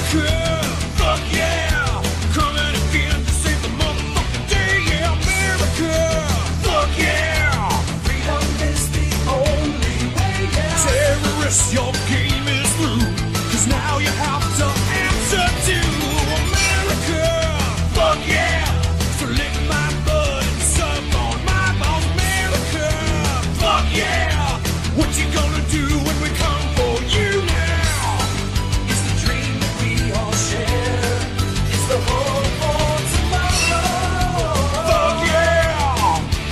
Fuck yeah! Coming again to save the motherfucking day. Yeah, America! Fuck yeah! Freedom is the only way, yeah. Terrorists, your game is through. 'Cause now you have to answer to America! Fuck yeah! So lick my blood and suck on my balls, America! Fuck yeah! What you gonna do when we come for you now? It's the dream that we all share. It's the hope for tomorrow. Fuck yeah!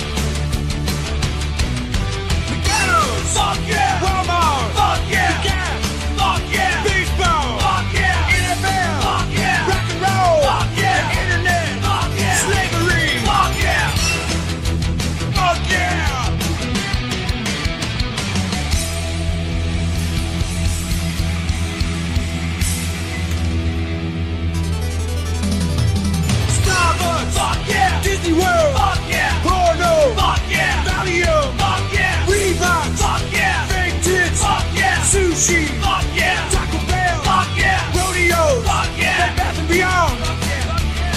McDonald's! Fuck yeah! Walmart! Fuck yeah! The Gap! Fuck yeah! Baseball! Fuck yeah! NFL! Fuck yeah! Rock and roll! Fuck yeah! The internet! Fuck yeah! Slavery! Fuck yeah! Fuck yeah! Starbucks! Fuck yeah! Disney World! Fuck yeah! Porno! Fuck yeah! Valium! Fuck yeah! Reebok! Fuck yeah! Fake tits! Fuck yeah! Sushi! Fuck yeah! Taco Bell! Fuck yeah! Rodeo! Fuck yeah! Bed Bath & Beyond! Fuck yeah!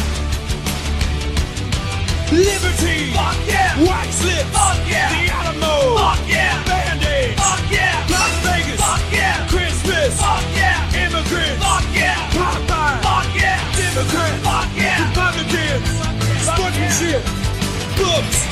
Liberty! Fuck yeah! White Slips! Fuck yeah! The Alamo! Fuck yeah! Band-Aids! Fuck yeah! Las Vegas! Fuck yeah! Christmas! Fuck yeah! Immigrants! Fuck yeah! Popeye! Fuck yeah! Democrats! Fuck yeah! Republicans! Sportsmanship! Books!